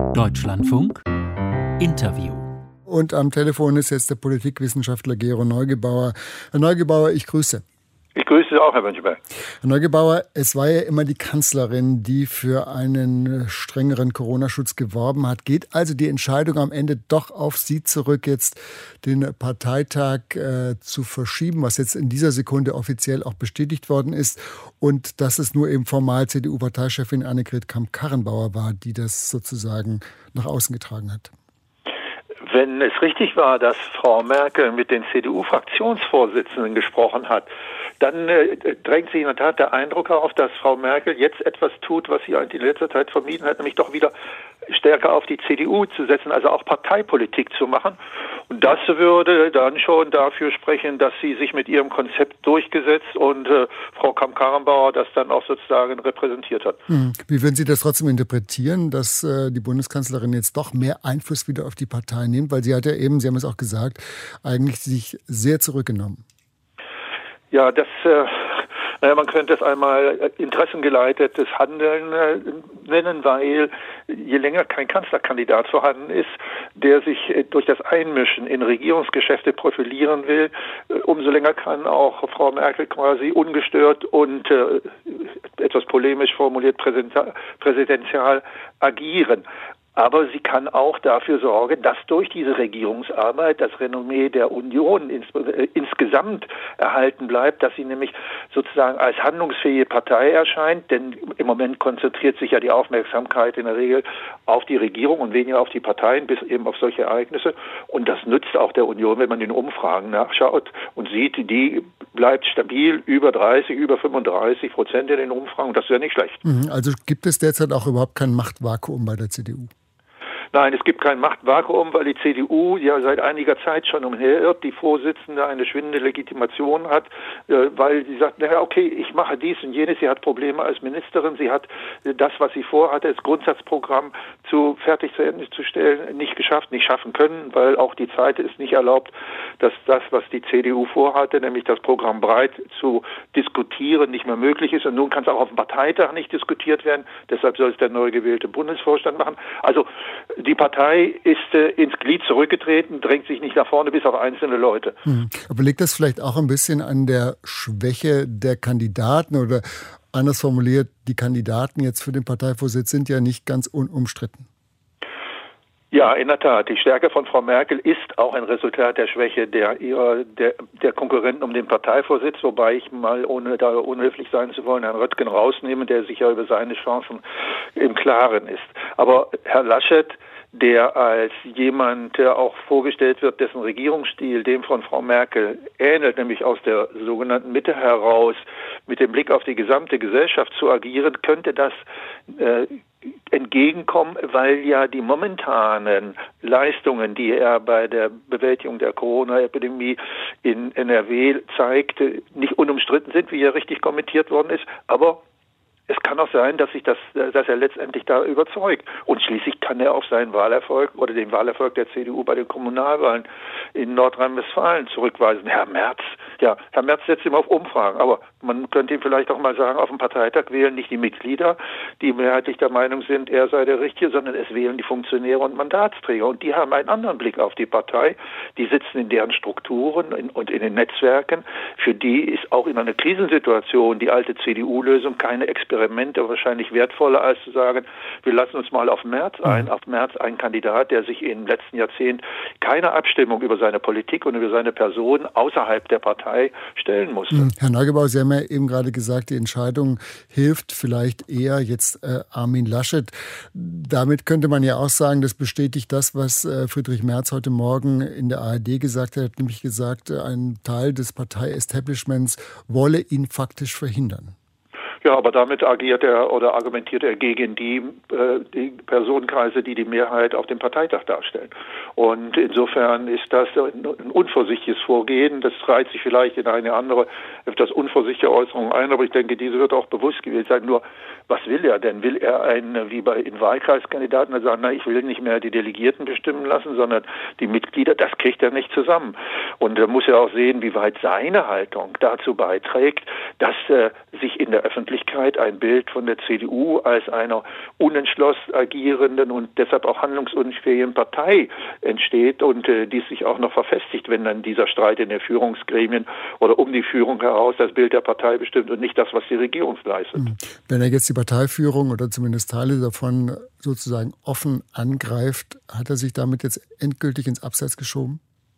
Deutschlandfunk Interview. Und am Telefon ist jetzt der Politikwissenschaftler Gero Neugebauer. Herr Neugebauer, ich grüße. Ich grüße Sie auch, Herr Mönchberg. Herr Neugebauer, es war ja immer die Kanzlerin, die für einen strengeren Corona-Schutz geworben hat. Geht also die Entscheidung am Ende doch auf Sie zurück, jetzt den Parteitag zu verschieben, was jetzt in dieser Sekunde offiziell auch bestätigt worden ist, und dass es nur eben formal CDU-Parteichefin Annegret Kramp-Karrenbauer war, die das sozusagen nach außen getragen hat? Wenn es richtig war, dass Frau Merkel mit den CDU-Fraktionsvorsitzenden gesprochen hat, dann drängt sich in der Tat der Eindruck auf, dass Frau Merkel jetzt etwas tut, was sie eigentlich in letzter Zeit vermieden hat, nämlich doch wieder stärker auf die CDU zu setzen, also auch Parteipolitik zu machen. Und das würde dann schon dafür sprechen, dass sie sich mit ihrem Konzept durchgesetzt und Frau Kramp-Karrenbauer das dann auch sozusagen repräsentiert hat. Wie würden Sie das trotzdem interpretieren, dass die Bundeskanzlerin jetzt doch mehr Einfluss wieder auf die Partei nimmt? Weil sie hat ja eben, Sie haben es auch gesagt, eigentlich sich sehr zurückgenommen. Ja, man könnte es einmal interessengeleitetes Handeln nennen, weil je länger kein Kanzlerkandidat vorhanden ist, der sich durch das Einmischen in Regierungsgeschäfte profilieren will, umso länger kann auch Frau Merkel quasi ungestört und etwas polemisch formuliert präsidential agieren. Aber sie kann auch dafür sorgen, dass durch diese Regierungsarbeit das Renommee der Union insgesamt erhalten bleibt, dass sie nämlich sozusagen als handlungsfähige Partei erscheint, denn im Moment konzentriert sich ja die Aufmerksamkeit in der Regel auf die Regierung und weniger auf die Parteien, bis eben auf solche Ereignisse. Und das nützt auch der Union, wenn man in Umfragen nachschaut und sieht, die bleibt stabil über 30, über 35% in den Umfragen. Das ist ja nicht schlecht. Also gibt es derzeit auch überhaupt kein Machtvakuum bei der CDU? Nein, es gibt kein Machtvakuum, weil die CDU ja seit einiger Zeit schon umherirrt, die Vorsitzende eine schwindende Legitimation hat, weil sie sagt, naja, okay, ich mache dies und jenes. Sie hat Probleme als Ministerin. Sie hat das, was sie vorhatte, das Grundsatzprogramm fertig zu Ende zu stellen, nicht geschafft, nicht schaffen können, weil auch die Zeit es nicht erlaubt, dass das, was die CDU vorhatte, nämlich das Programm breit zu diskutieren, nicht mehr möglich ist. Und nun kann es auch auf dem Parteitag nicht diskutiert werden. Deshalb soll es der neu gewählte Bundesvorstand machen. Also die Partei ist ins Glied zurückgetreten, drängt sich nicht nach vorne bis auf einzelne Leute. Aber liegt das vielleicht auch ein bisschen an der Schwäche der Kandidaten oder anders formuliert, die Kandidaten jetzt für den Parteivorsitz sind ja nicht ganz unumstritten? Ja, in der Tat. Die Stärke von Frau Merkel ist auch ein Resultat der Schwäche der Konkurrenten um den Parteivorsitz, wobei ich mal, ohne da unhöflich sein zu wollen, Herrn Röttgen rausnehme, der sicher über seine Chancen im Klaren ist. Aber Herr Laschet, der als jemand auch vorgestellt wird, dessen Regierungsstil dem von Frau Merkel ähnelt, nämlich aus der sogenannten Mitte heraus mit dem Blick auf die gesamte Gesellschaft zu agieren, könnte das entgegenkommen, weil ja die momentanen Leistungen, die er bei der Bewältigung der Corona-Epidemie in NRW zeigt, nicht unumstritten sind, wie ja richtig kommentiert worden ist, aber es kann auch sein, dass er letztendlich da überzeugt. Und schließlich kann er auf seinen Wahlerfolg oder den Wahlerfolg der CDU bei den Kommunalwahlen in Nordrhein-Westfalen zurückweisen. Herr Merz setzt immer auf Umfragen, aber man könnte ihm vielleicht auch mal sagen, auf dem Parteitag wählen nicht die Mitglieder, die mehrheitlich der Meinung sind, er sei der Richtige, sondern es wählen die Funktionäre und Mandatsträger. Und die haben einen anderen Blick auf die Partei. Die sitzen in deren Strukturen und in den Netzwerken. Für die ist auch in einer Krisensituation die alte CDU-Lösung keine Experimente wahrscheinlich wertvoller, als zu sagen, wir lassen uns mal auf Merz ein. Auf Merz ein Kandidat, der sich im letzten Jahrzehnt keiner Abstimmung über seine Politik und über seine Person außerhalb der Partei stellen musste. Herr Neugebauer, Sie haben ja eben gerade gesagt, die Entscheidung hilft vielleicht eher jetzt Armin Laschet. Damit könnte man ja auch sagen, das bestätigt das, was Friedrich Merz heute Morgen in der ARD gesagt hat, nämlich gesagt, ein Teil des Partei-Establishments wolle ihn faktisch verhindern. Ja, aber damit agiert er oder argumentiert er gegen die Personenkreise, die die Mehrheit auf dem Parteitag darstellen. Und insofern ist das ein unvorsichtiges Vorgehen. Das reiht sich vielleicht in eine andere, etwas unvorsichtige Äußerung ein, aber ich denke, diese wird auch bewusst gewählt sein. Nur, was will er denn? Will er wie bei in Wahlkreiskandidaten sagen, ich will nicht mehr die Delegierten bestimmen lassen, sondern die Mitglieder? Das kriegt er nicht zusammen. Und er muss ja auch sehen, wie weit seine Haltung dazu beiträgt, dass sich in der Öffentlichkeit Öffentlichkeit ein Bild von der CDU als einer unentschlossen agierenden und deshalb auch handlungsunfähigen Partei entsteht und dies sich auch noch verfestigt, wenn dann dieser Streit in den Führungsgremien oder um die Führung heraus das Bild der Partei bestimmt und nicht das, was die Regierung leistet. Wenn er jetzt die Parteiführung oder zumindest Teile davon sozusagen offen angreift, hat er sich damit jetzt endgültig ins Abseits geschoben?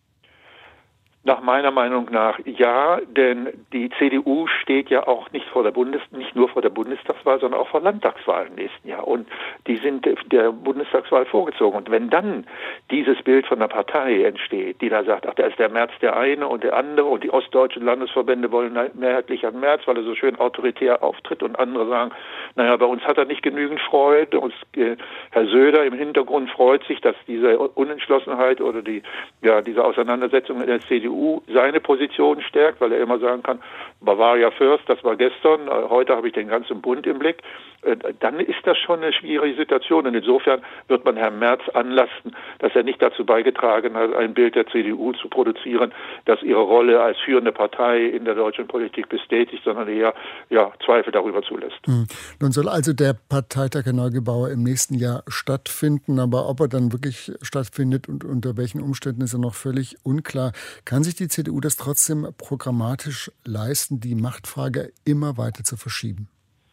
Nach meiner Meinung nach ja, denn die CDU steht ja auch nicht nur vor der Bundestagswahl, sondern auch vor Landtagswahlen im nächsten Jahr. Und die sind der Bundestagswahl vorgezogen. Und wenn dann dieses Bild von der Partei entsteht, die da sagt, ach, da ist der Merz der eine und der andere und die ostdeutschen Landesverbände wollen mehrheitlich an Merz, weil er so schön autoritär auftritt und andere sagen, naja, bei uns hat er nicht genügend Freude. Und Herr Söder im Hintergrund freut sich, dass diese Unentschlossenheit oder diese Auseinandersetzung in der CDU seine Position stärkt, weil er immer sagen kann, Bavaria first, das war gestern, heute habe ich den ganzen Bund im Blick, dann ist das schon eine schwierige Situation. Und insofern wird man Herrn Merz anlasten, dass er nicht dazu beigetragen hat, ein Bild der CDU zu produzieren, das ihre Rolle als führende Partei in der deutschen Politik bestätigt, sondern eher Zweifel darüber zulässt. Nun soll also der Parteitag Herr Neugebauer im nächsten Jahr stattfinden, aber ob er dann wirklich stattfindet und unter welchen Umständen ist ja noch völlig unklar. Kann sich die CDU das trotzdem programmatisch leisten, die Machtfrage immer weiter zu verschieben?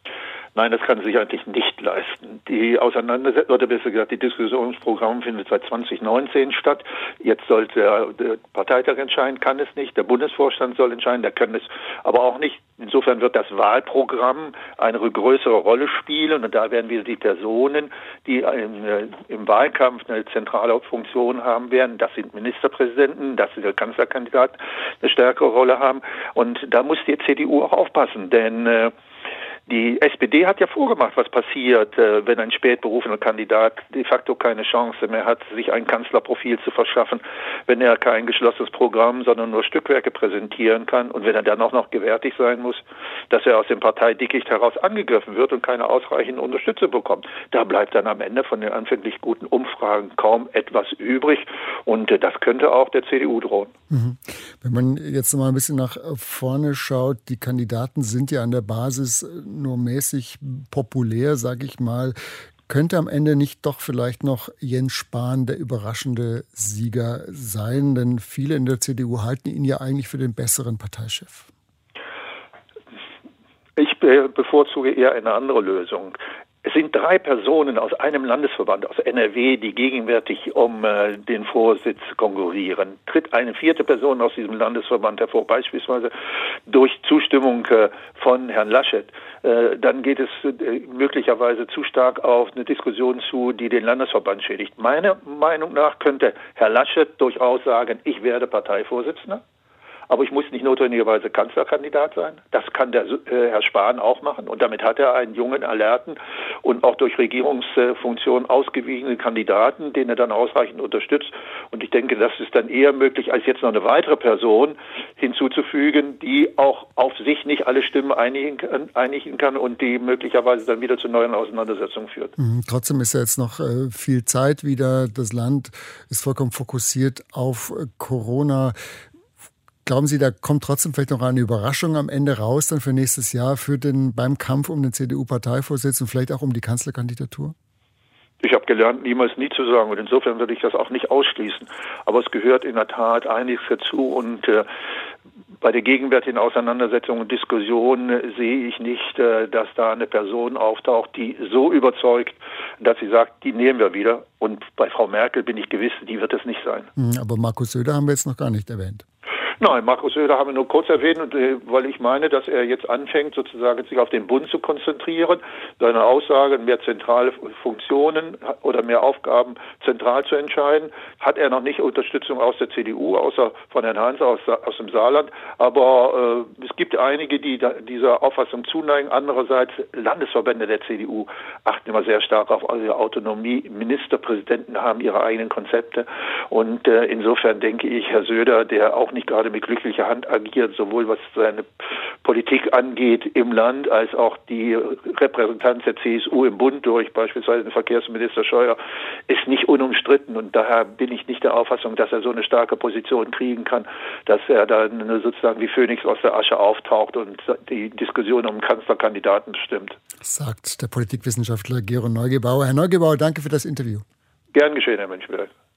Nein, das kann sie sich eigentlich nicht leisten. Die Auseinandersetzung, oder besser gesagt, die Diskussionsprogramm findet seit 2019 statt. Jetzt sollte der Parteitag entscheiden, kann es nicht. Der Bundesvorstand soll entscheiden, der kann es aber auch nicht. Insofern wird das Wahlprogramm eine größere Rolle spielen und da werden wieder die Personen, die im Wahlkampf eine zentrale Funktion haben werden. Das sind Ministerpräsidenten, das sind der Kanzlerkandidat, eine stärkere Rolle haben. Und da muss die CDU auch aufpassen, denn die SPD hat ja vorgemacht, was passiert, wenn ein spätberufener Kandidat de facto keine Chance mehr hat, sich ein Kanzlerprofil zu verschaffen, wenn er kein geschlossenes Programm, sondern nur Stückwerke präsentieren kann und wenn er dann auch noch gewärtig sein muss, dass er aus dem Parteidickicht heraus angegriffen wird und keine ausreichende Unterstützung bekommt. Da bleibt dann am Ende von den anfänglich guten Umfragen kaum etwas übrig und das könnte auch der CDU drohen. Wenn man jetzt noch mal ein bisschen nach vorne schaut, die Kandidaten sind ja an der Basis nur mäßig populär, sage ich mal. Könnte am Ende nicht doch vielleicht noch Jens Spahn der überraschende Sieger sein? Denn viele in der CDU halten ihn ja eigentlich für den besseren Parteichef. Ich bevorzuge eher eine andere Lösung. Es sind 3 Personen aus einem Landesverband, aus NRW, die gegenwärtig um den Vorsitz konkurrieren. Tritt eine 4. Person aus diesem Landesverband hervor, beispielsweise durch Zustimmung von Herrn Laschet, dann geht es möglicherweise zu stark auf eine Diskussion zu, die den Landesverband schädigt. Meiner Meinung nach könnte Herr Laschet durchaus sagen, ich werde Parteivorsitzender. Aber ich muss nicht notwendigerweise Kanzlerkandidat sein. Das kann der Herr Spahn auch machen. Und damit hat er einen jungen, alerten und auch durch Regierungsfunktion ausgewiesenen Kandidaten, den er dann ausreichend unterstützt. Und ich denke, das ist dann eher möglich, als jetzt noch eine weitere Person hinzuzufügen, die auch auf sich nicht alle Stimmen einigen kann und die möglicherweise dann wieder zu neuen Auseinandersetzungen führt. Trotzdem ist ja jetzt noch viel Zeit wieder. Das Land ist vollkommen fokussiert auf Corona. Glauben Sie, da kommt trotzdem vielleicht noch eine Überraschung am Ende raus, dann für nächstes Jahr beim Kampf um den CDU-Parteivorsitz und vielleicht auch um die Kanzlerkandidatur? Ich habe gelernt, niemals nie zu sagen und insofern würde ich das auch nicht ausschließen. Aber es gehört in der Tat einiges dazu und bei der gegenwärtigen Auseinandersetzung und Diskussion sehe ich nicht, dass da eine Person auftaucht, die so überzeugt, dass sie sagt, die nehmen wir wieder. Und bei Frau Merkel bin ich gewiss, die wird es nicht sein. Aber Markus Söder haben wir jetzt noch gar nicht erwähnt. Nein, Markus Söder haben wir nur kurz erwähnt, weil ich meine, dass er jetzt anfängt, sozusagen sich auf den Bund zu konzentrieren, seine Aussagen, mehr zentrale Funktionen oder mehr Aufgaben zentral zu entscheiden. Hat er noch nicht Unterstützung aus der CDU, außer von Herrn Heinz aus dem Saarland. Aber es gibt einige, die dieser Auffassung zuneigen. Andererseits Landesverbände der CDU achten immer sehr stark auf ihre Autonomie. Ministerpräsidenten haben ihre eigenen Konzepte. Und insofern denke ich, Herr Söder, der auch nicht gerade mit glücklicher Hand agiert, sowohl was seine Politik angeht im Land, als auch die Repräsentanz der CSU im Bund durch beispielsweise den Verkehrsminister Scheuer ist nicht unumstritten und daher bin ich nicht der Auffassung, dass er so eine starke Position kriegen kann, dass er dann sozusagen wie Phönix aus der Asche auftaucht und die Diskussion um Kanzlerkandidaten bestimmt. Sagt der Politikwissenschaftler Gero Neugebauer. Herr Neugebauer, danke für das Interview. Gern geschehen, Herr Münchberg.